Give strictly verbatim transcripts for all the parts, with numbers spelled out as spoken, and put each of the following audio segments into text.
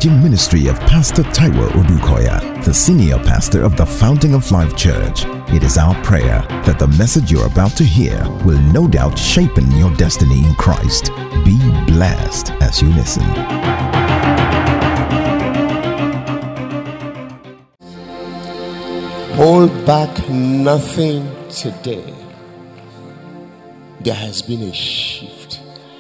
teaching ministry of Pastor Taiwo Odukoya, the senior pastor of the Fountain of Life Church. It is our prayer that the message you're about to hear will no doubt shape your destiny in Christ. Be blessed as you listen. Hold back nothing today. There has been a shift.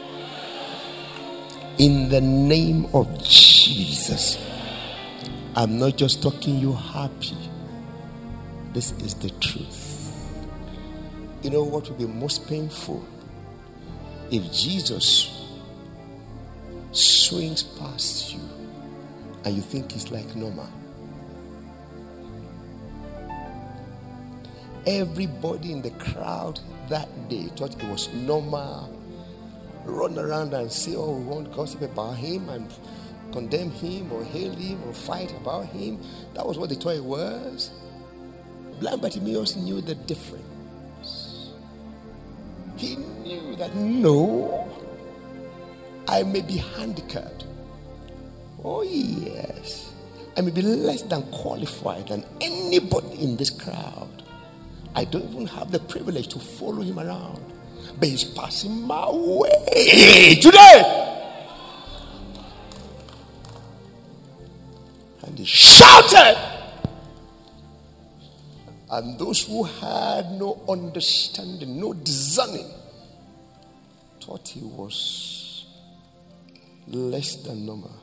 In the name of Jesus, I'm not just talking you happy. This is the truth. You know what would be most painful? If Jesus swings past you and you think it's like normal. Everybody in the crowd that day thought it was normal. Run around and say, oh, we want gossip about him and condemn him or hail him or fight about him. That was what they thought it was. Blind Bartimaeus knew the difference. He knew that no, I may be handicapped. Oh yes, I may be less than qualified than anybody in this crowd. I don't even have the privilege to follow him around. But he's passing my way today. And he shouted. And those who had no understanding, no discerning, thought he was less than normal.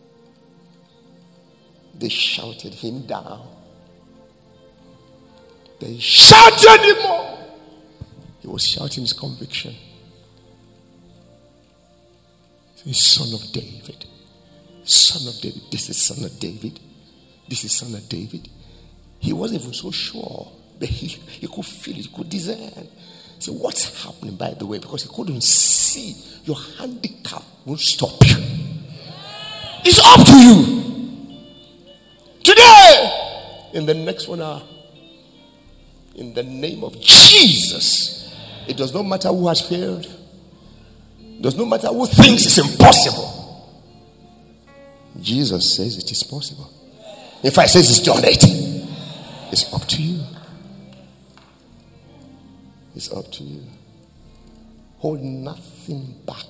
They shouted him down. They shouted him more. He was shouting his conviction. He's son of David. Son of David. This is son of David. This is son of David. He wasn't even so sure. But he, he could feel it. He could discern. So what's happening, by the way? Because he couldn't see. Your handicap won't stop you. It's up to you. Today. In the next one hour. In the name of Jesus. It does not matter who has failed. It does not matter who thinks it's impossible. Jesus says it is possible. If I say it's done it, it's up to you. It's up to you. Hold nothing back.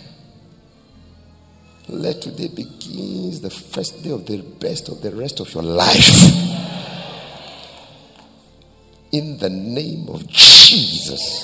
Let today begins the first day of the best of the rest of your life. In the name of Jesus.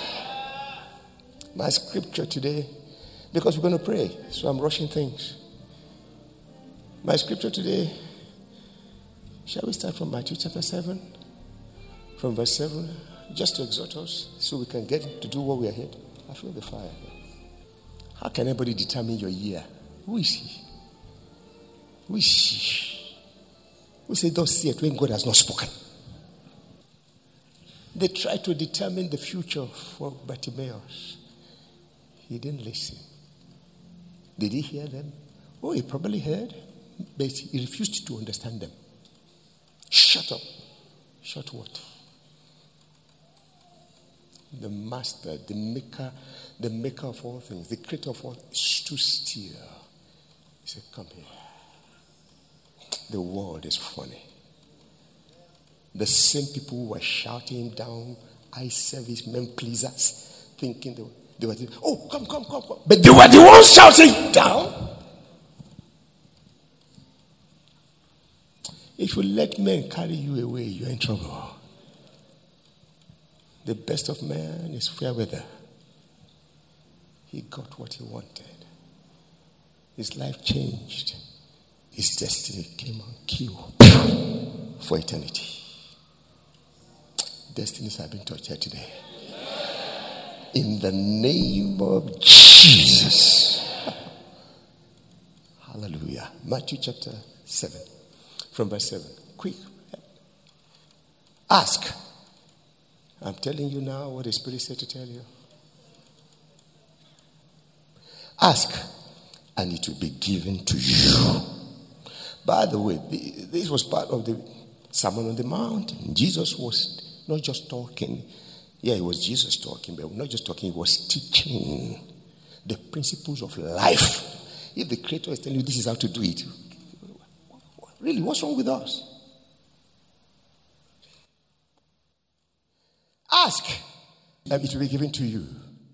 My scripture today, because we're going to pray, so I'm rushing things. My scripture today, shall we start from Matthew chapter seven? From verse seven, just to exhort us, so we can get to do what we are here. I feel the fire. How can anybody determine your year? Who is he? Who is she? Who say, don't see it when God has not spoken? They tried to determine the future for Bartimaeus. He didn't listen. Did he hear them? Oh, he probably heard, but he refused to understand them. Shut up. Shut what? The master, the maker, the maker of all things, the creator of all, stood still. He said, come here. The world is funny. The same people who were shouting him down, eye service, men pleasers, thinking they were, they were thinking, oh, come, come, come, come. But they were the ones shouting down. If you let men carry you away, you're in trouble. The best of man is fair weather. He got what he wanted. His life changed. His destiny came on cue for eternity. Destinies have been touched here today. In the name of Jesus. Hallelujah. Matthew chapter seven. From verse seven. Quick. Ask. I'm telling you now what the Spirit said to tell you. Ask, and it will be given to you. By the way, this was part of the Sermon on the Mount. Jesus was not just talking. Yeah, it was Jesus talking, but not just talking, he was teaching the principles of life. If the Creator is telling you this is how to do it, Really, what's wrong with us? Ask, and it will be given to you.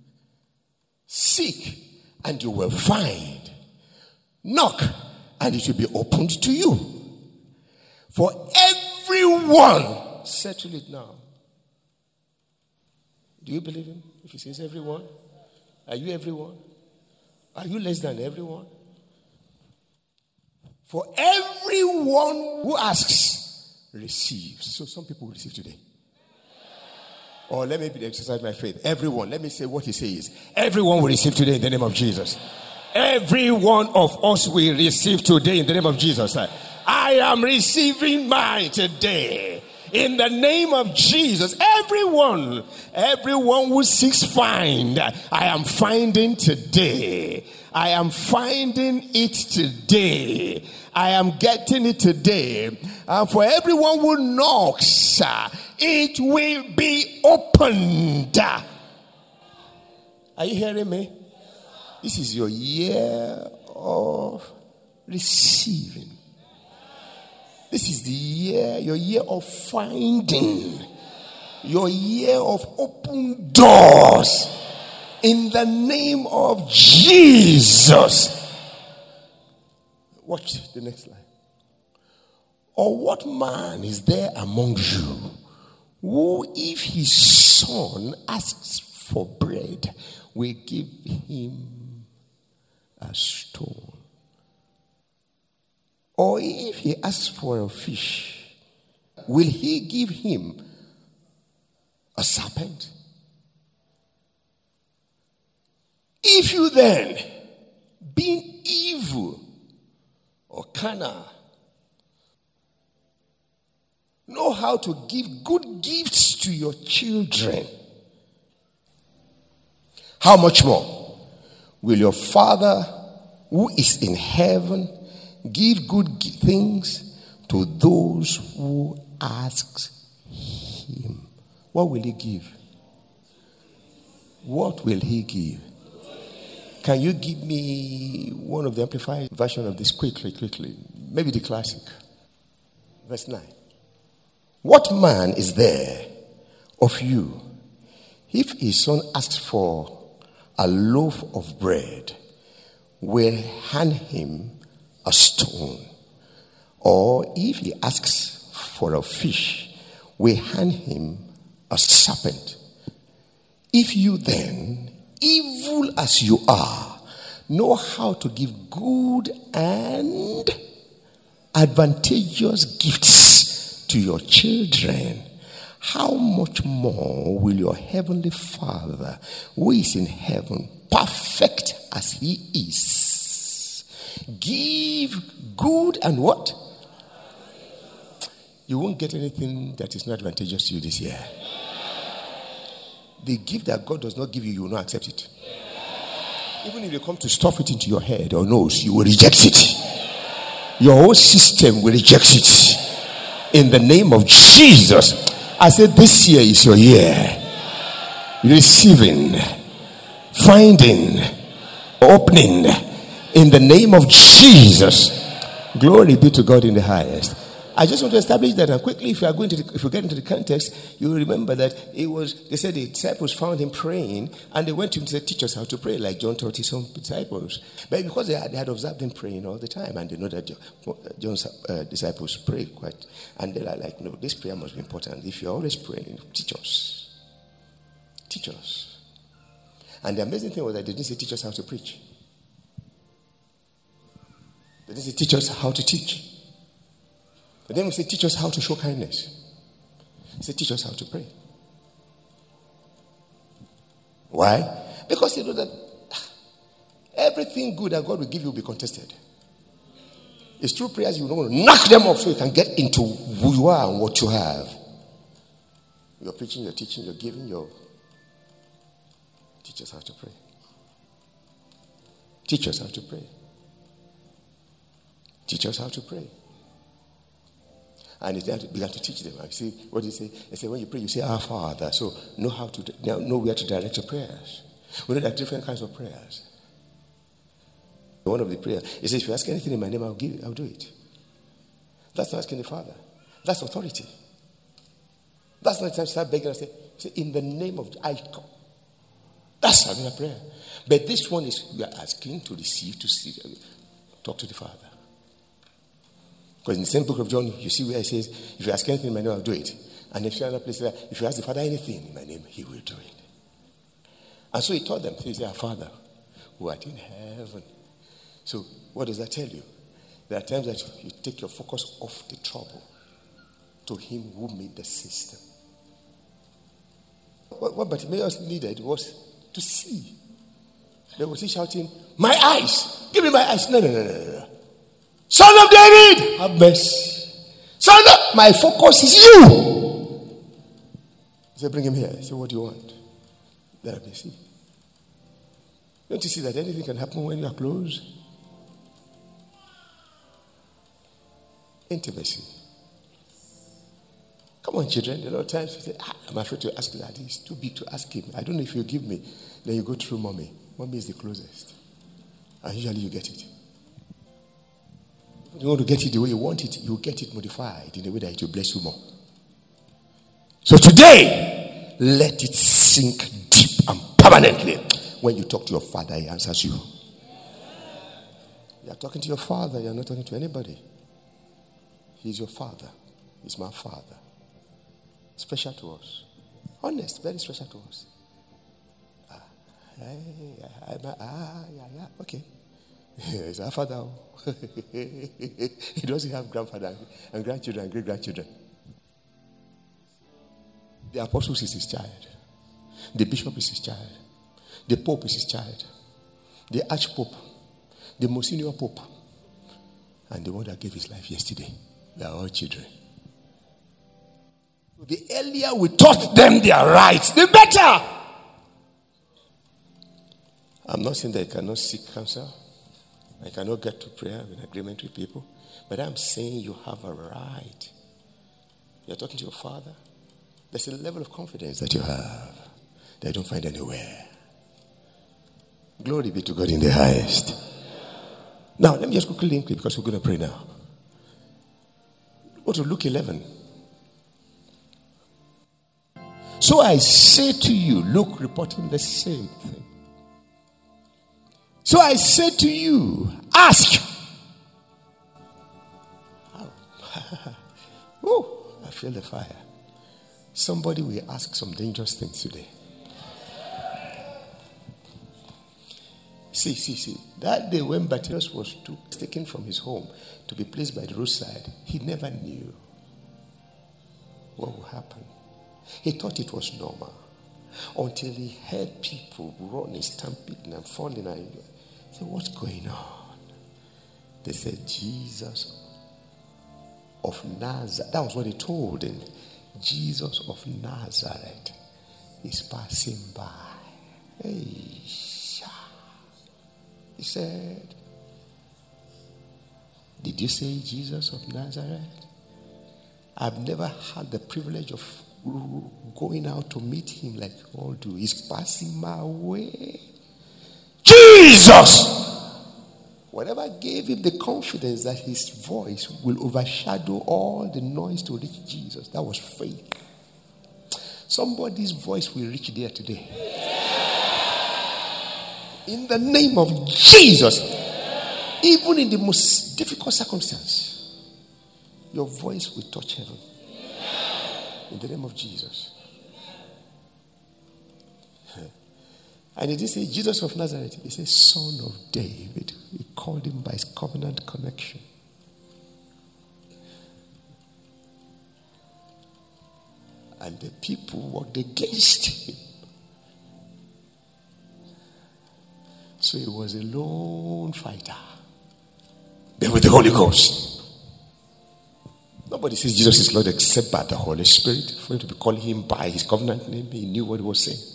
Seek, and you will find. Knock, and it will be opened to you. For everyone, settle it now. Do you believe him? If he says everyone, are you everyone? Are you less than everyone? For everyone who asks, receives. So some people will receive today. Or let me exercise my faith. Everyone, let me say what he says. Everyone will receive today in the name of Jesus. Every one of us will receive today in the name of Jesus. I am receiving mine today. In the name of Jesus, everyone, everyone who seeks find, I am finding today. I am finding it today. I am getting it today. And for everyone who knocks, it will be opened. Are you hearing me? This is your year of receiving. This is the year, your year of finding. Your year of open doors. In the name of Jesus. Watch the next line. Or what man is there among you who, if his son asks for bread, will give him a stone? Or if he asks for a fish, will he give him a serpent? If you then, being evil or carnal, know how to give good gifts to your children, how much more will your Father who is in heaven give good things to those who ask him? What will he give? What will he give? Can you give me one of the amplified version of this quickly, quickly? Maybe the classic. Verse nine. What man is there of you, if his son asks for a loaf of bread, will hand him a stone? Or if he asks for a fish, will hand him a serpent? If you then, evil as you are, know how to give good and advantageous gifts to your children, how much more will your heavenly Father, who is in heaven, perfect as he is, give good and what? You won't get anything that is not advantageous to you this year. The gift that God does not give you, you will not accept it. Even if you come to stuff it into your head or nose, you will reject it. Your whole system will reject it. In the name of Jesus, I said this year is your year. Receiving, finding, opening. In the name of Jesus. Glory be to God in the highest. I just want to establish that, and quickly, if you are going to, the, if you get into the context, you will remember that it was. They said the disciples found him praying, and they went to him and said, "Teach us how to pray," like John taught his own disciples. But because they had, they had observed him praying all the time, and they know that John's uh, disciples pray quite, and they're like, "No, this prayer must be important. If you're always praying, teach us, teach us." And the amazing thing was that they didn't say, "Teach us how to preach." They didn't say, "Teach us how to teach." But then we say, "Teach us how to show kindness." They say, "Teach us how to pray." Why? Because you know that everything good that God will give you will be contested. It's through prayers you know knock them off so you can get into who you are and what you have. You're preaching, you're teaching, you're giving, you're... Teach us how to pray. Teach us how to pray. Teach us how to pray. And he began to teach them. I see what he say. They say when you pray, you say, "Our Father." So know how to know where to direct your prayers. We know there are different kinds of prayers. One of the prayers, he says, "If you ask anything in my name, I'll give it. I'll do it." That's not asking the Father. That's authority. That's not the time to start begging and say, say, in the name of I come. That's having a prayer. But this one is we are asking to receive, to see, talk to the Father. Because in the same book of John, you see where it says, if you ask anything in my name, I'll do it. And if you other place, if you ask the Father anything in my name, he will do it. And so he taught them, he said, our Father who art in heaven. So what does that tell you? There are times that you take your focus off the trouble to him who made the system. What, what Bartimaeus needed was to see. They was he shouting, my eyes! Give me my eyes! No, no, no, no, no. Son of David! Have mercy. Son of... My focus is you! He said, bring him here. He said, what do you want? Let me see. Don't you see that anything can happen when you are close? Intimacy. Come on, children. A lot of times you say, ah, I'm afraid to ask that. It's too big to ask him. I don't know if he'll give me. Then you go through mommy. Mommy is the closest. And usually you get it. If you want to get it the way you want it, you get it modified in a way that it will bless you more. So today, let it sink deep and permanently. When you talk to your Father, he answers you. You are talking to your Father. You are not talking to anybody. He's your Father. He's my Father. Special to us. Honest, very special to us. Ah, yeah, yeah, ah, yeah, yeah. Okay. He's our Father. He doesn't have grandfather and grandchildren and great-grandchildren. The apostle is his child. The bishop is his child. The pope is his child. The archpope. The Monsignor Pope. And the one that gave his life yesterday. They are all children. The earlier we taught them their rights, the better. I'm not saying that I cannot seek counsel. I cannot get to prayer in agreement with people. But I'm saying you have a right. You're talking to your Father. There's a level of confidence that you have that you don't find anywhere. Glory be to God in the highest. Now, let me just quickly link it because we're going to pray now. Go to Luke eleven. So I say to you, Luke reporting the same thing. So I say to you, ask. Oh, I feel the fire. Somebody will ask some dangerous things today. See, see, see. That day when Bartimaeus was took, taken from his home to be placed by the roadside, he never knew what would happen. He thought it was normal until he heard people running, stampeding and falling. And he said, what's going on? They said, Jesus of Nazareth. That was what he told him. Jesus of Nazareth is passing by. Hey. He said, did you say Jesus of Nazareth? I've never had the privilege of going out to meet him like you all do. He's passing my way. Jesus! Whatever gave him the confidence that his voice will overshadow all the noise to reach Jesus, that was faith. Somebody's voice will reach there today. In the name of Jesus, even in the most difficult circumstance, your voice will touch heaven. In the name of Jesus. And he didn't say Jesus of Nazareth. He said Son of David. He called him by his covenant connection. And the people worked against him. So he was a lone fighter. But with the Holy Ghost. Nobody says Jesus is Lord except by the Holy Spirit. For him to be calling him by his covenant name, he knew what he was saying.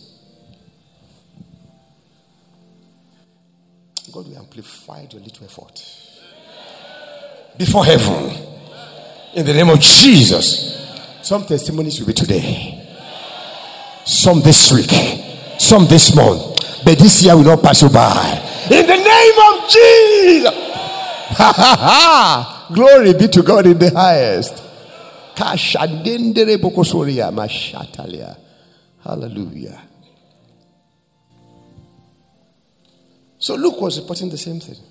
God will amplify your little effort before heaven. In the name of Jesus. Some testimonies will be today. Some this week. Some this month. But this year will not pass you by. In the name of Jesus. Ha ha ha. Glory be to God in the highest. Hallelujah. So Luke was reporting the same thing.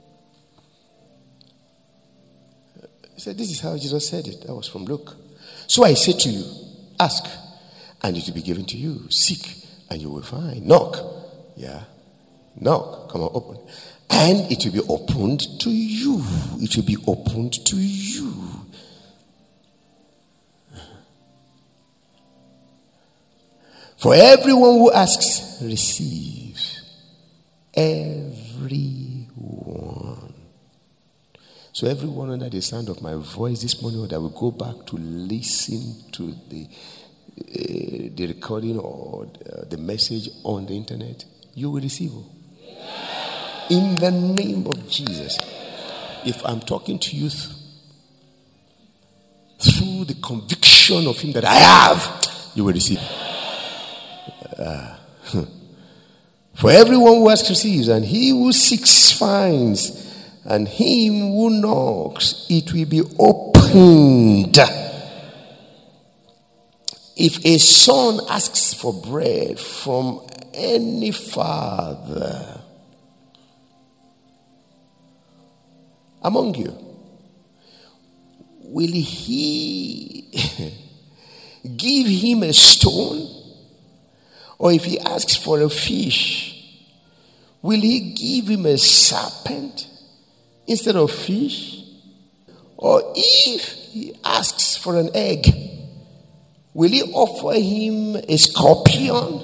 He said, this is how Jesus said it. That was from Luke. So I say to you, ask, and it will be given to you. Seek, and you will find. Knock. Yeah. Knock. Come on, open. And it will be opened to you. It will be opened to you. For everyone who asks, receives. Everyone. So everyone under the sound of my voice this morning that will go back to listen to the uh, the recording or uh, the message on the internet, you will receive. In the name of Jesus. If I'm talking to you th- through the conviction of him that I have, you will receive. Uh, for everyone who asks receives, and he who seeks finds, and him who knocks it will be opened. If a son asks for bread from any father among you, will he give him a stone? Or if he asks for a fish, will he give him a serpent instead of fish? Or if he asks for an egg, will he offer him a scorpion?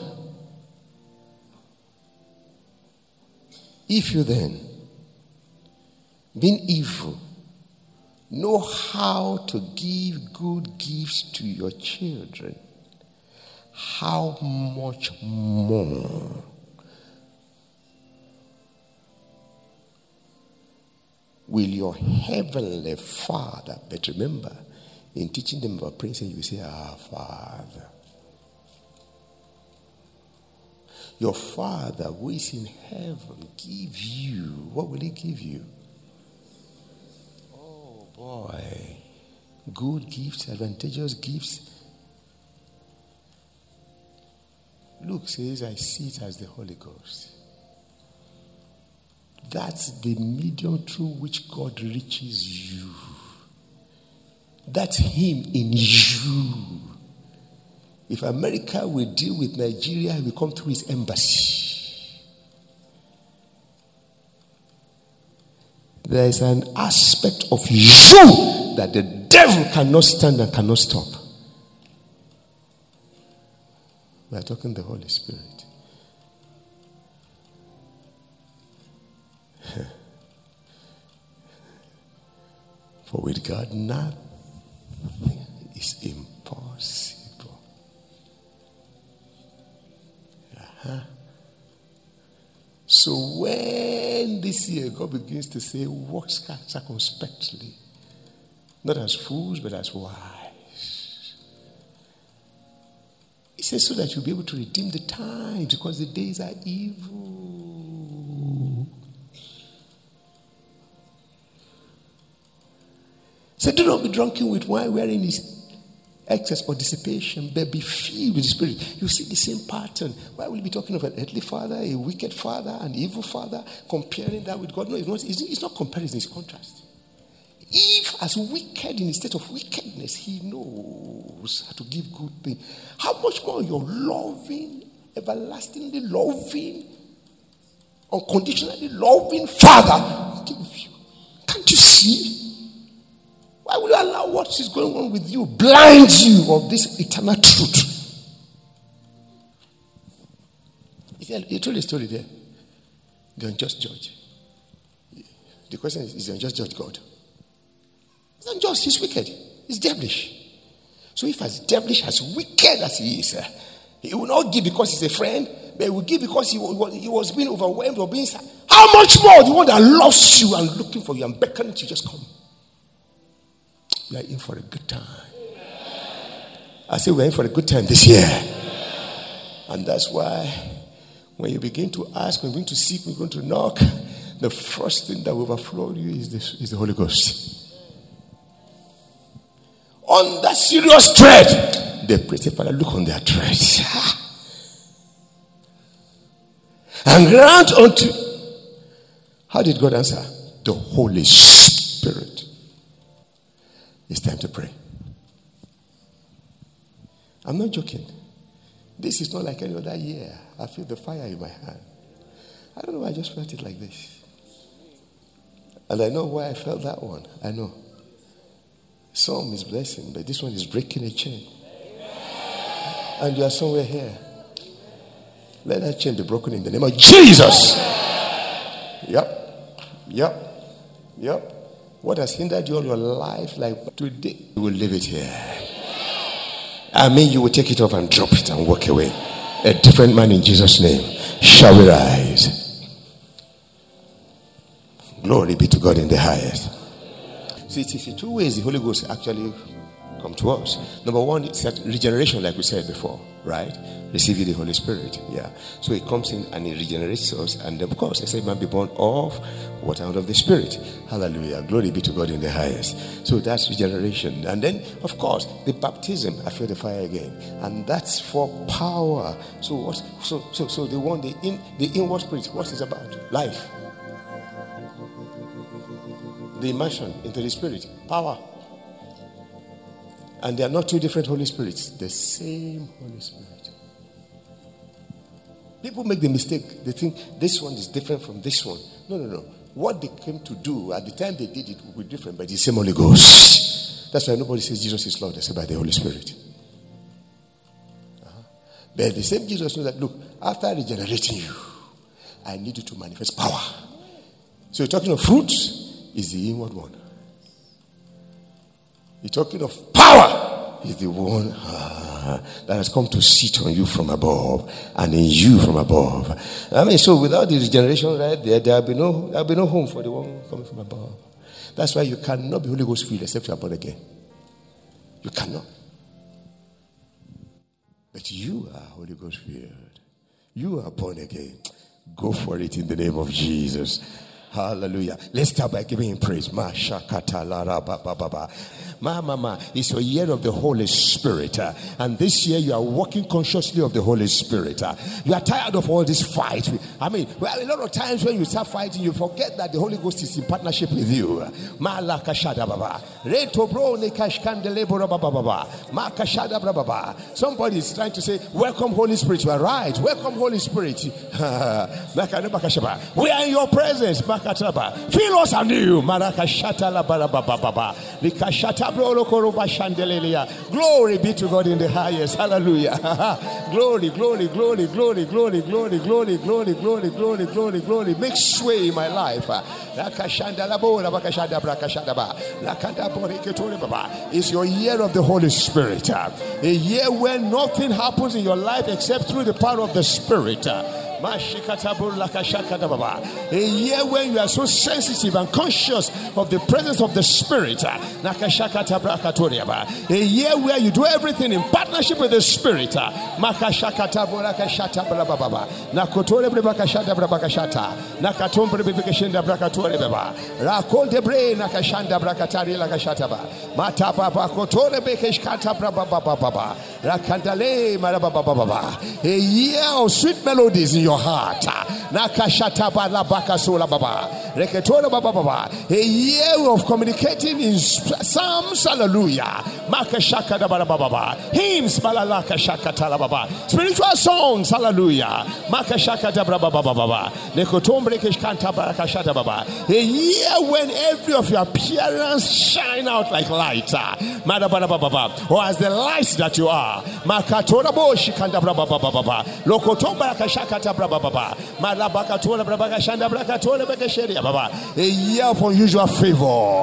If you then, being evil, know how to give good gifts to your children, how much more will your heavenly Father? But remember, in teaching them about prayer, you say, our Father. Your Father who is in heaven give you. What will he give you? Oh boy. Good gifts, advantageous gifts. Luke says, I see it as the Holy Ghost. That's the medium through which God reaches you. That's him in you. If America will deal with Nigeria, he will come through his embassy. There is an aspect of you that the devil cannot stand and cannot stop. We are talking the Holy Spirit. For with God, nothing is impossible. Uh-huh. So when this year God begins to say, walk circumspectly, not as fools, but as wise. He says so that you'll be able to redeem the time, because the days are evil. So do not be drunken with wine wherein is excess or dissipation, but be filled with the Spirit. You see the same pattern. Why will you be talking of an earthly father, a wicked father, an evil father, comparing that with God? No, it's not, it's not comparison, it's contrast. If as wicked in a state of wickedness, he knows how to give good things, how much more your loving, everlastingly loving, unconditionally loving Father give you? Can't you see? Why will you allow what is going on with you blind you of this eternal truth? He told a story there. The unjust judge. The question is, is the unjust judge God? He's unjust, he's wicked, he's devilish. So if as devilish, as wicked as he is, uh, he will not give because he's a friend, but he will give because he was, he was being overwhelmed or being sad. How much more the one that loves you and looking for you and beckoning to just come? We are in for a good time. I say we're in for a good time this year. And that's why when you begin to ask, when you begin to seek, when you begin to knock, the first thing that will overflow you is the, is the Holy Ghost. on that serious thread, they pray, say, Father, look on their threads. And grant unto. How did God answer? The Holy Spirit. It's time to pray. I'm not joking. This is not like any other year. I feel the fire in my hand. I don't know why I just felt it like this. And I know why I felt that one. I know. Some is blessing, but this one is breaking a chain. And you are somewhere here. Let that chain be broken in the name of Jesus. Yep. Yep. Yep. What has hindered you all your life, like today, you will leave it here. I mean, you will take it off and drop it and walk away. A different man in Jesus' name. Shall we rise? Glory be to God in the highest. See, it's in two ways the Holy Ghost actually come to us. Number one, it's regeneration, like we said before, right? Receiving the Holy Spirit, yeah. So it comes in and it regenerates us, and of course, I say, man be born of water and of the Spirit. Hallelujah! Glory be to God in the highest. So that's regeneration, and then, of course, the baptism. I feel the fire again, and that's for power. So what? So so so the one the in the inward spirit. What is about? Life. The immersion into the Spirit, power. And they are not two different Holy Spirits, the same Holy Spirit. People make the mistake, they think this one is different from this one. No, no, no. What they came to do at the time they did it will be different, but the same Holy Ghost. That's why nobody says Jesus is Lord, they say by the Holy Spirit. Uh-huh. But the same Jesus knows that, look, after regenerating you, I need you to manifest power. So you're talking of fruits, is the inward one. You're talking of power, is the one uh, that has come to sit on you from above and in you from above. I mean, so without the regeneration right there, there'll be no there'll be no home for the one coming from above. That's why you cannot be Holy Ghost filled except you are born again. You cannot. But you are Holy Ghost filled. You are born again. Go for it in the name of Jesus. Hallelujah. Let's start by giving him praise. Ma shakata la ra ba ba ba ba. Ma mama, it's a year of the Holy Spirit. Uh, and this year you are walking consciously of the Holy Spirit. Uh, you are tired of all this fight. I mean, well, a lot of times when you start fighting, you forget that the Holy Ghost is in partnership with you. Ma la kashada baba. Reto bro ne kashkandele bora baba baba. Ma kashada baba baba. Somebody is trying to say, welcome Holy Spirit. You are right. Welcome Holy Spirit. We are in your presence. Feel us anew. Marakashata la barababa. Likashata brolo koroba chandelelia. Glory be to God in the highest. Hallelujah. Glory, glory, glory, glory, glory, glory, glory, glory, glory, glory, glory, glory. Make sway in my life. Lakashanda la bora bakashada brakashada ba. Lakanda bore ketore baba. It's your year of the Holy Spirit. A year where nothing happens in your life except through the power of the Spirit. A year when you are so sensitive and conscious of the presence of the Spirit. A year where you do everything in partnership with the Spirit. A year of sweet melodies in your heart. A year of communicating in Psalms, hallelujah. Hymns, spiritual songs, hallelujah. A year when every of your appearance shine out like light, or as the lights that you are. A year of unusual favor.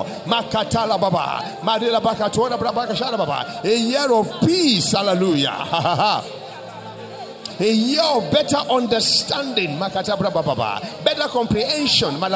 A year of peace, hallelujah. A year of better understanding, better comprehension of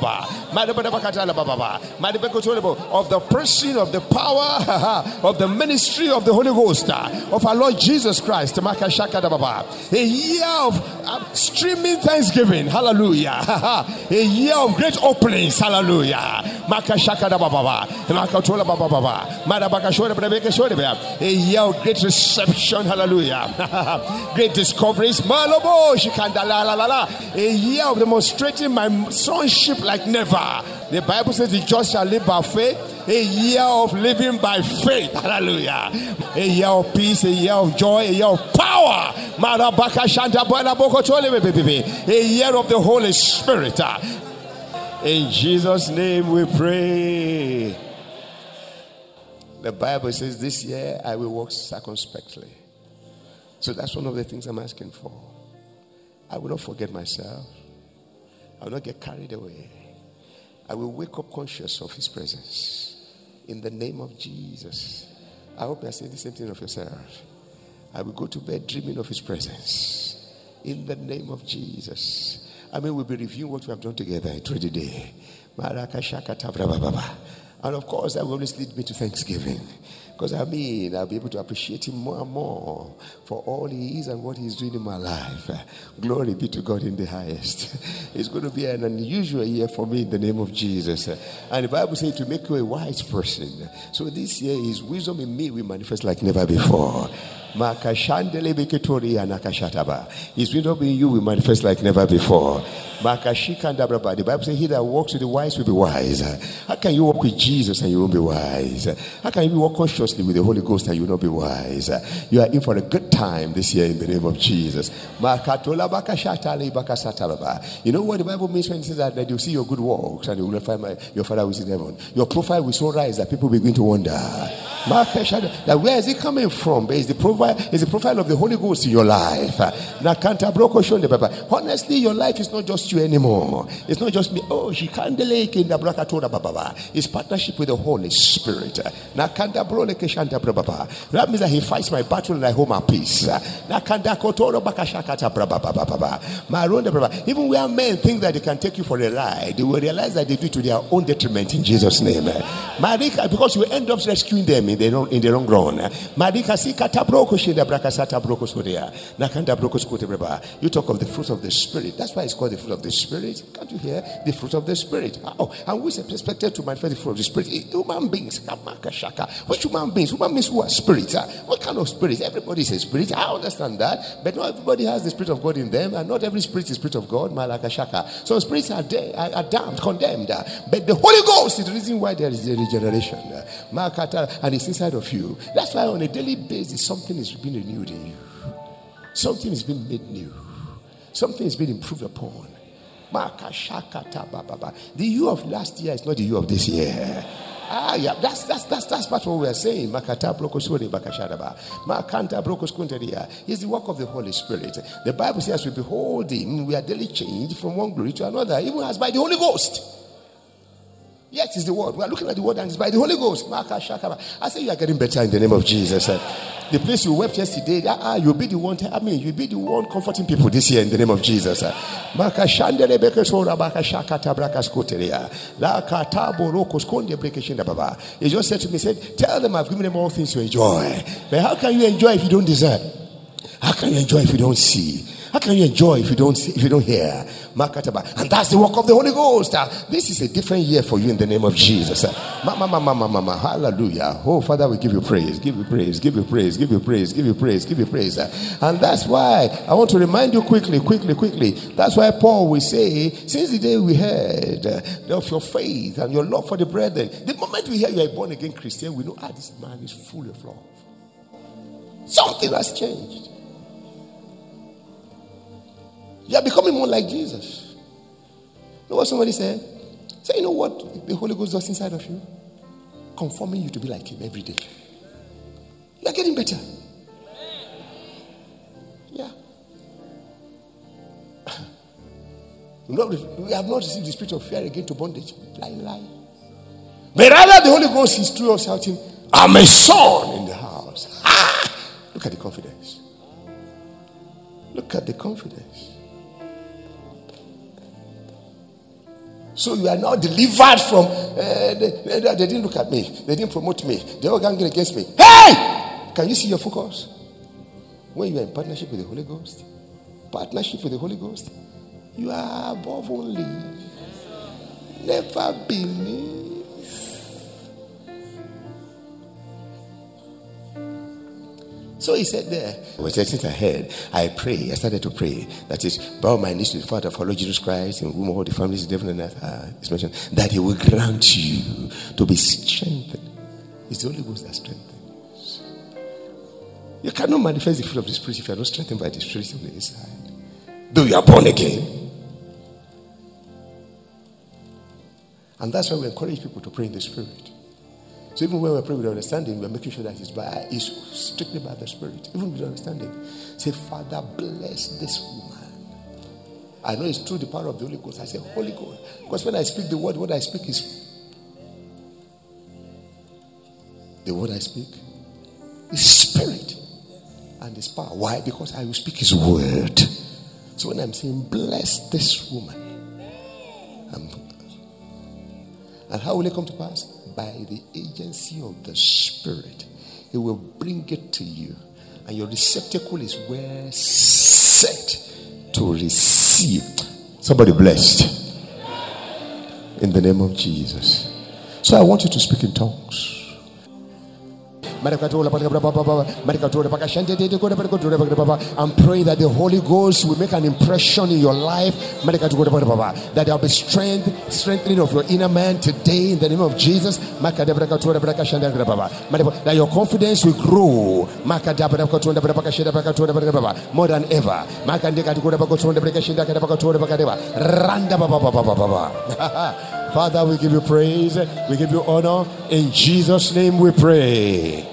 the person, of the power, of the ministry of the Holy Ghost, of our Lord Jesus Christ. A year of streaming thanksgiving, hallelujah. A year of great openings, hallelujah. Makashaka Baba, Makatola Baba, Madabakashore, Brebeke, a year of great reception, hallelujah. Great discoveries, Malobo, Shikandala, la, la, la. A year of demonstrating my sonship like never. The Bible says the just shall live by faith. A year of living by faith, hallelujah. A year of peace, a year of joy, a year of power. A year of the Holy Spirit. In Jesus' name we pray. The Bible says this year I will walk circumspectly. So that's one of the things I'm asking for. I will not forget myself. I will not get carried away. I will wake up conscious of His presence. In the name of Jesus. I hope you are saying the same thing of yourself. I will go to bed dreaming of His presence. In the name of Jesus. I mean, we'll be reviewing what we have done together through the day. And of course, that will always lead me to Thanksgiving. Because I mean, I'll be able to appreciate Him more and more for all He is and what He's doing in my life. Glory be to God in the highest. It's going to be an unusual year for me in the name of Jesus. And the Bible says to make you a wise person. So this year, His wisdom in me will manifest like never before. His wisdom in you will manifest like never before. The Bible says, he that walks with the wise will be wise. How can you walk with Jesus and you won't be wise? How can you walk consciously with the Holy Ghost and you will not be wise? You are in for a good time this year in the name of Jesus. You know what the Bible means when it says that, that you see your good works and you will find my, your Father who is in heaven. Your profile will so rise that people begin to wonder. That where is it coming from? Is the profile is the profile of the Holy Ghost in your life? Honestly, your life is not just you anymore. It's not just me. Oh, she can't delay in the Brakatoda Baba. It's partnership with the Holy Spirit. That means that He fights my battle and I hold my peace. Even where men think that they can take you for a ride, they will realize that they do it to their own detriment in Jesus' name. Because you end up rescuing them in the wrong, in the wrong run. You talk of the fruit of the Spirit. That's why it's called the fruit of the Spirit. Can't you hear? The fruit of the Spirit. Oh, and who is expected to manifest the fruit of the Spirit? Human beings. Which human beings? Human beings who are spirits. What kind of spirits? Everybody is a spirit. I understand that. But not everybody has the Spirit of God in them. And not every spirit is the Spirit of God. Some spirits are, de- are damned, condemned. But the Holy Ghost is the reason why there is a regeneration. And it's inside of you. That's why on a daily basis, something is being renewed in you. Something is being made new. Something is being improved upon. The you of last year is not the you of this year. Ah, yeah, that's that's that's that's part of what we are saying. Makata brokosuri bakashadaba. Makanta brokoskunteria is the work of the Holy Spirit. The Bible says, we behold Him, we are daily changed from one glory to another, even as by the Holy Ghost. Yes, it's the word. We are looking at the word and it's by the Holy Ghost. I say you are getting better in the name of Jesus. The place you wept yesterday, ah, you'll be the one. I mean, you'll be the one comforting people this year in the name of Jesus. He just said to me, said, tell them I've given them all things to enjoy. But how can you enjoy if you don't deserve? How can you enjoy if you don't see? How can you enjoy if you don't see, if you don't hear? And that's the work of the Holy Ghost. This is a different year for you in the name of Jesus. Mama, mama, mama, mama, hallelujah. Oh, Father, we give you praise, give you praise, give you praise, give you praise, give you praise, give you praise. And that's why I want to remind you quickly, quickly, quickly. That's why Paul will say, since the day we heard of your faith and your love for the brethren, the moment we hear you are a born again Christian, we know, ah, this man is full of love. Something has changed. You are becoming more like Jesus. You know what somebody said? Say, you know what the Holy Ghost does inside of you? Conforming you to be like Him every day. You are getting better. Yeah. We have not received the spirit of fear again to bondage. Lying, lying. But rather the Holy Ghost is through us shouting, I'm a son in the house. Ah! Look at the confidence. Look at the confidence. So you are now delivered from, uh, they, they, they didn't look at me. They didn't promote me. They were angry against me. Hey! Can you see your focus? When you are in partnership with the Holy Ghost, partnership with the Holy Ghost, you are above only. Never beneath. So he said there, when I sit ahead, I pray, I started to pray, that is, bow my knees to the Father, follow Jesus Christ, in whom all the families, the devil and earth uh, is mentioned, that he will grant you to be strengthened. It's the Holy Ghost that strengthens. You cannot manifest the fruit of the Spirit if you are not strengthened by the Spirit on the inside. Though you are born again. And that's why we encourage people to pray in the Spirit. So even when we pray with understanding, we're making sure that it's, by, it's strictly by the Spirit. Even with understanding. Say, Father, bless this woman. I know it's through the power of the Holy Ghost. I say, Holy Ghost. Because when I speak the word, what I speak is... The word I speak is Spirit. And His power. Why? Because I will speak His word. So when I'm saying, bless this woman. I'm, and how will it come to pass? By the agency of the Spirit. He will bring it to you. And your receptacle is well set to receive. Somebody blessed. In the name of Jesus. So I want you to speak in tongues. I'm praying that the Holy Ghost will make an impression in your life. That there will be strength, strengthening of your inner man today in the name of Jesus. That your confidence will grow more than ever. Father, we give you praise. We give you honor. In Jesus' name we pray.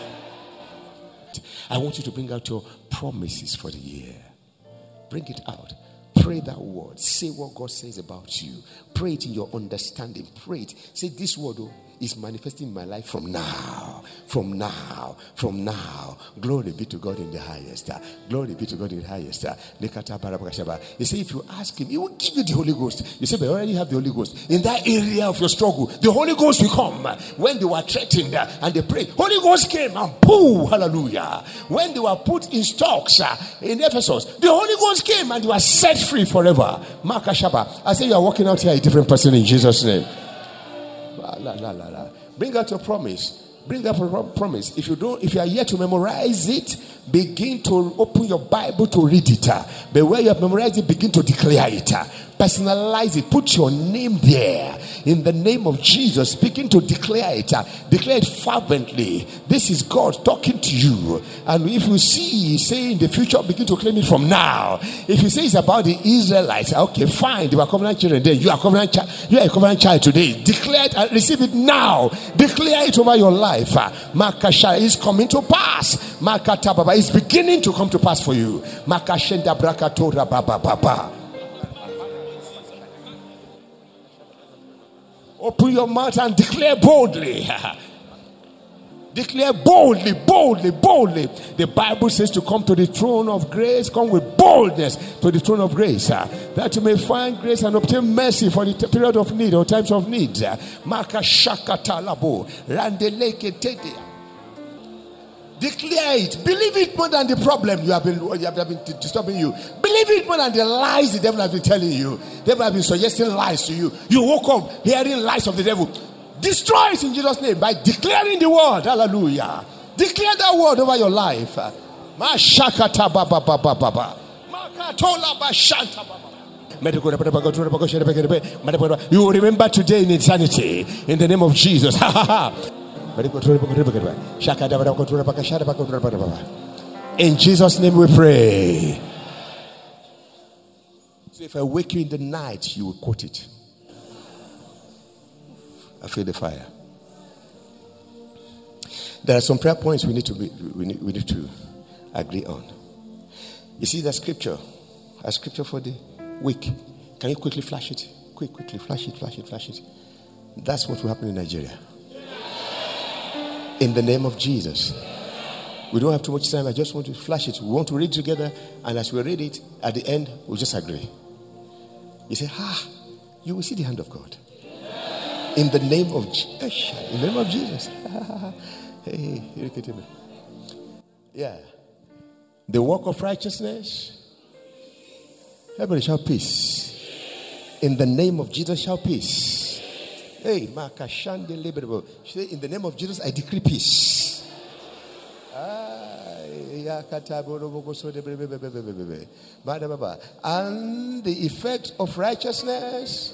I want you to bring out your promises for the year. Bring it out. Pray that word. Say what God says about you. Pray it in your understanding. Pray it. Say this word oh, is manifesting in my life from now. From now. From now. Glory be to God in the highest. Glory be to God in the highest. You say if you ask Him, He will give you the Holy Ghost. You say, but I already have the Holy Ghost. In that area of your struggle, the Holy Ghost will come. When they were threatened and they prayed, Holy Ghost came and boom, hallelujah. When they were put in stocks in Ephesus, the Holy Ghost came and they were set free forever. I say you are walking out here a different person in Jesus' name. La, la, la, la. Bring out your promise. Bring up a promise. If you don't, if you are yet to memorize it, begin to open your Bible to read it. But where you have memorized it, begin to declare it. Personalize it. Put your name there. In the name of Jesus, begin to declare it. Declare it fervently. This is God talking to you. And if you see, say in the future, begin to claim it from now. If you say it's about the Israelites, okay, fine. They were covenant children then. You are covenant child. You are a covenant child today. Declare it and receive it now. Declare it over your life. Makasha is coming to pass. Makata Baba is beginning to come to pass for you. Makashenda Brakatora Baba Baba. Open your mouth and declare boldly. Declare boldly, boldly, boldly. The Bible says to come to the throne of grace. Come with boldness to the throne of grace. That you may find grace and obtain mercy for the period of need or times of need. Maka shakata labo. Randeleke tete. Declare it. Believe it more than the problem you have been, you have been disturbing you. Believe it more than the lies the devil has been telling you. The devil has been suggesting lies to you. You woke up hearing lies of the devil. Destroy it in Jesus' name by declaring the word. Hallelujah. Declare that word over your life. Mashakata baba baba baba. Makatola bashanta baba. You will remember today in eternity. In the name of Jesus. In Jesus' name we pray. So if I wake you in the night, you will quote it. I feel the fire. There are some prayer points we need to be, we need, we need to agree on. You see that scripture, a scripture for the week. Can you quickly flash it? Quick, quickly flash it, flash it, flash it. That's what will happen in Nigeria. In the name of Jesus. We don't have too much time. I just want to flash it. We want to read together. And as we read it, at the end, we'll just agree. You say, ah, you will see the hand of God. In the name of Jesus. In the name of Jesus. Hey, look at him. Yeah. The work of righteousness. Everybody shout peace. In the name of Jesus, shout peace. Hey, Makashande liberable. In the name of Jesus, I decree peace. Aye. And the effect of righteousness.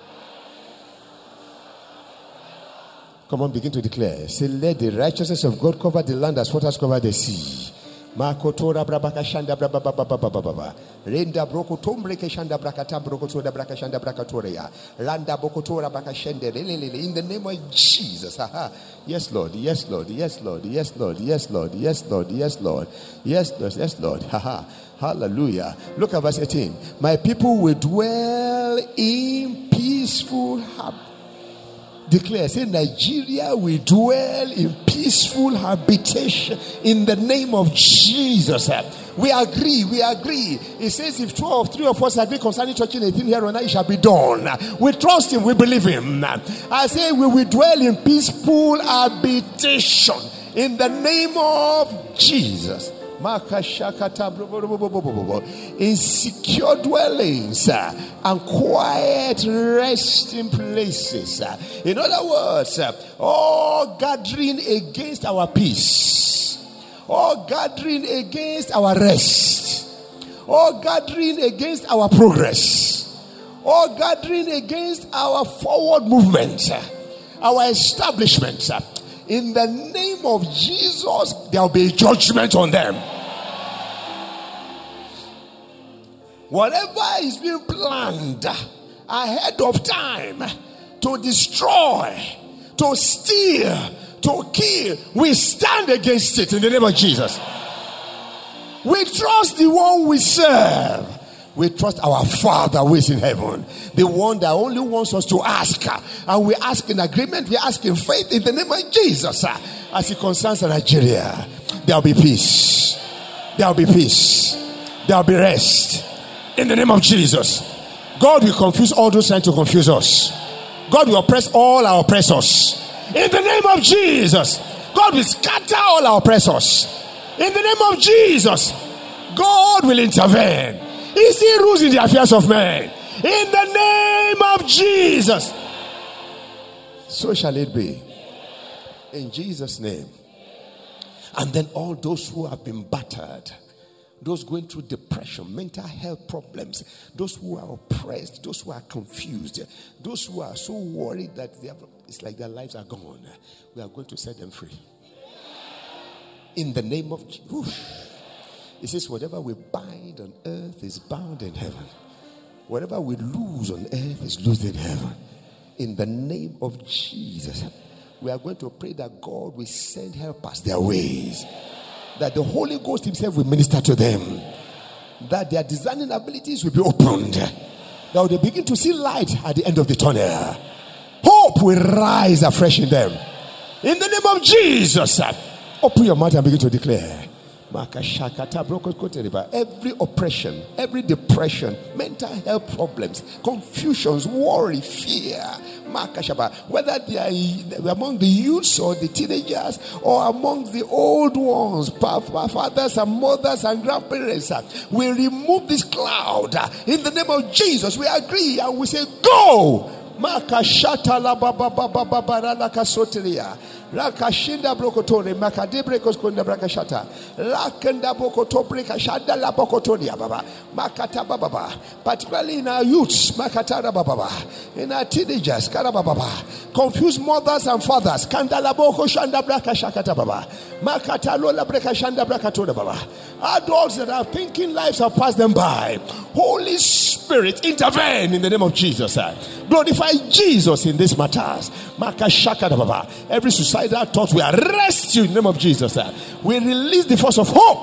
Come on, begin to declare. Say, let the righteousness of God cover the land as waters cover the sea. Makotora brabaka shanda brababa baba baba renda broko tombreke shanda brakata broko toda braka shanda brakatoria randa bokotora baka shende in the name of Jesus. Yes, Lord. Yes, Lord. Yes, Lord. Yes, Lord. Yes, Lord. Yes, Lord. Yes, Lord. Yes, Lord. Yes, Lord. Haha. Hallelujah. Look at verse eighteen. My people will dwell in peaceful habitation. Declare, say, Nigeria will dwell in peaceful habitation in the name of Jesus. We agree, we agree. It says, if two or three of us agree concerning touching anything here on earth, it shall be done. We trust him, we believe him. I say, we will dwell in peaceful habitation in the name of Jesus. In secure dwellings and quiet resting places. In other words, all gathering against our peace, all gathering against our rest, all gathering against our progress, all gathering against our forward movement, our establishment. In the name of Jesus, there will be a judgment on them. Whatever is being planned ahead of time to destroy, to steal, to kill, we stand against it in the name of Jesus. We trust the one we serve. We trust our Father who is in heaven, the one that only wants us to ask. And we ask in agreement, we ask in faith in the name of Jesus. As it concerns Nigeria, there will be peace. There will be peace. There will be rest. In the name of Jesus. God will confuse all those trying to confuse us. God will oppress all our oppressors. In the name of Jesus. God will scatter all our oppressors. In the name of Jesus. God will intervene. He still rules in the affairs of men. In the name of Jesus. So shall it be. In Jesus' name. And then all those who have been battered, those going through depression, mental health problems, those who are oppressed, those who are confused, those who are so worried that they have, it's like their lives are gone, we are going to set them free. In the name of Jesus. It says, whatever we bind on earth is bound in heaven. Whatever we lose on earth is loosed in heaven. In the name of Jesus, we are going to pray that God will send helpers their ways. That the Holy Ghost himself will minister to them. That their discerning abilities will be opened. That they begin to see light at the end of the tunnel. Hope will rise afresh in them. In the name of Jesus, open your mouth and begin to declare. Every oppression, every depression, mental health problems, confusions, worry, fear, whether they are among the youths or the teenagers or among the old ones, fathers and mothers and grandparents, we remove this cloud in the name of Jesus. We agree and we say, go. Makashata la baba baba baba la kasotelia. Rakashinda brokotore makadebre koskonda brakashata. Lakenda bokoto brekashada la bokotonia baba. Makata baba. Particularly in our youths, makatara baba. In our teenagers, karababa. Confused mothers and fathers. Kandala boko shanda brakashakata baba. Makata lola brekashanda brakatoda baba. Adults that are thinking lives have passed them by. Holy Spirit, intervene in the name of Jesus. Glorify Jesus in these matters. Every suicidal thought, we arrest you in the name of Jesus. We release the force of hope.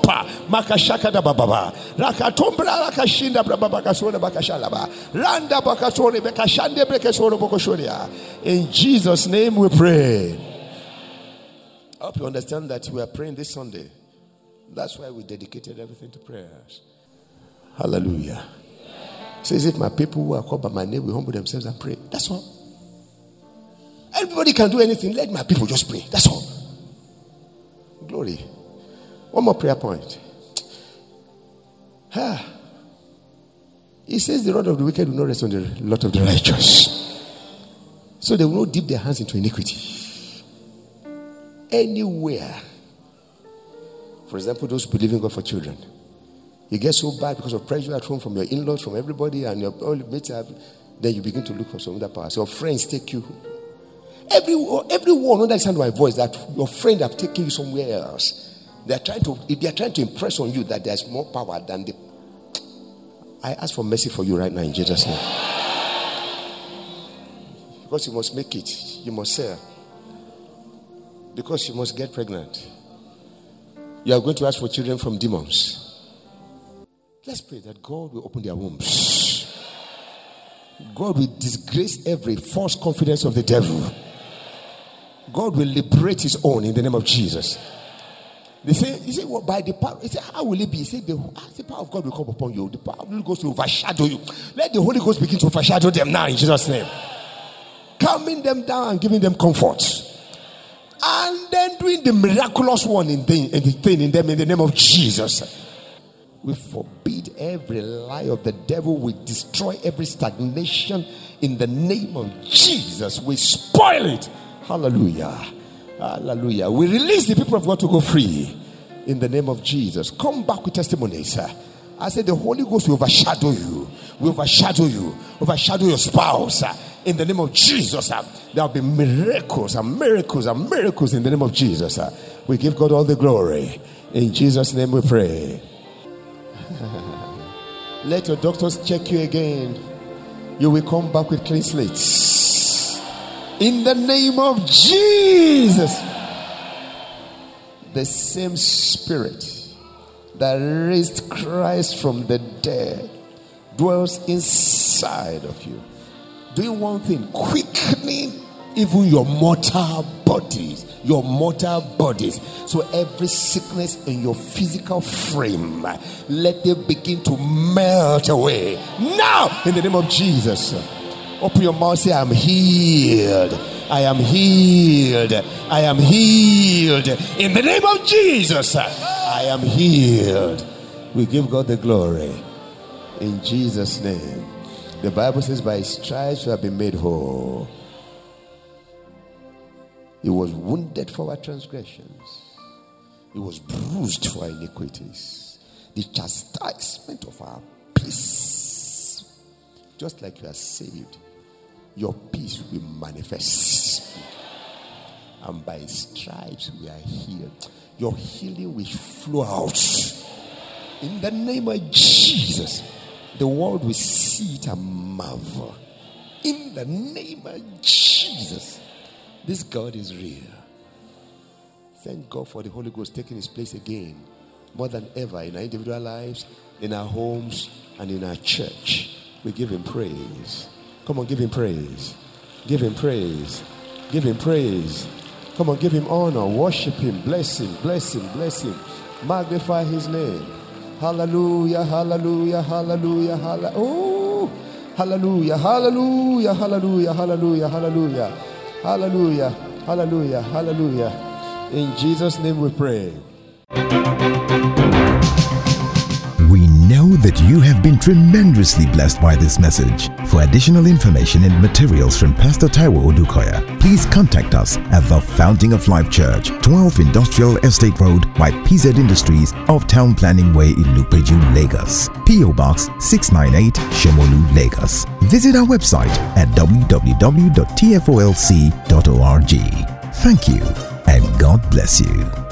In Jesus' name we pray. I hope you understand that we are praying this Sunday. That's why we dedicated everything to prayers. Hallelujah. Says, if my people who are called by my name will humble themselves and pray. That's all. Everybody can do anything. Let my people just pray. That's all. Glory. One more prayer point. Ah. He says the rod of the wicked will not rest on the lot of the righteous. So they will not dip their hands into iniquity. Anywhere For example, those believing God for children. You get so bad because of pressure at home from your in-laws, from everybody, and your all mates have, then you begin to look for some other power. So your friends take you. Every, everyone understand my voice that your friend have taken you somewhere else. They are trying to they are trying to impress on you that there's more power than the. I ask for mercy for you right now in Jesus' name. Because you must make it. You must sell. Because you must get pregnant. You are going to ask for children from demons. Let's pray that God will open their wombs. God will disgrace every false confidence of the devil. God will liberate his own in the name of Jesus. They say, he said, well, by the power, he said, how will it be? He said, the, the power of God will come upon you. The power of the Holy Ghost will overshadow you. Let the Holy Ghost begin to overshadow them now in Jesus' name. Calming them down and giving them comfort. And then doing the miraculous one in the, in the thing in them in the name of Jesus. We forbid every lie of the devil. We destroy every stagnation in the name of Jesus. We spoil it. Hallelujah. Hallelujah. We release the people of God to go free in the name of Jesus. Come back with testimonies. I said the Holy Ghost will overshadow you. Will overshadow you. Overshadow your spouse. In the name of Jesus. There will be miracles and miracles and miracles in the name of Jesus. We give God all the glory. In Jesus' name we pray. Let your doctors check you again. You will come back with clean slates. In the name of Jesus. The same spirit that raised Christ from the dead dwells inside of you. Doing one thing, quickening even your mortal bodies. Your mortal bodies. So every sickness in your physical frame, let it begin to melt away. Now, in the name of Jesus. Open your mouth, say, I am healed. I am healed. I am healed. In the name of Jesus, I am healed. We give God the glory. In Jesus' name. The Bible says, by his stripes you have been made whole. He was wounded for our transgressions. He was bruised for our iniquities. The chastisement of our peace. Just like you are saved, your peace will manifest. And by his stripes we are healed. Your healing will flow out. In the name of Jesus, the world will see it and marvel. In the name of Jesus. This God is real. Thank God for the Holy Ghost taking his place again, more than ever, in our individual lives, in our homes, and in our church. We give him praise. Come on, give him praise. Give him praise. Give him praise. Come on, give him honor. Worship him. Bless him. Bless him. Bless him. Magnify his name. Hallelujah. Hallelujah. Hallelujah. Hallelujah. Oh, hallelujah. Hallelujah. Hallelujah. Hallelujah. Hallelujah. Hallelujah, hallelujah, hallelujah. In Jesus' name we pray. We know that you have been tremendously blessed by this message. For additional information and materials from Pastor Taiwo Odukoya, please contact us at the Fountain of Life Church, twelve Industrial Estate Road by P Z Industries of Town Planning Way in Lupeju, Lagos. P O Box six nine eight, Shomolu, Lagos. Visit our website at w w w dot t f o l c dot org. Thank you and God bless you.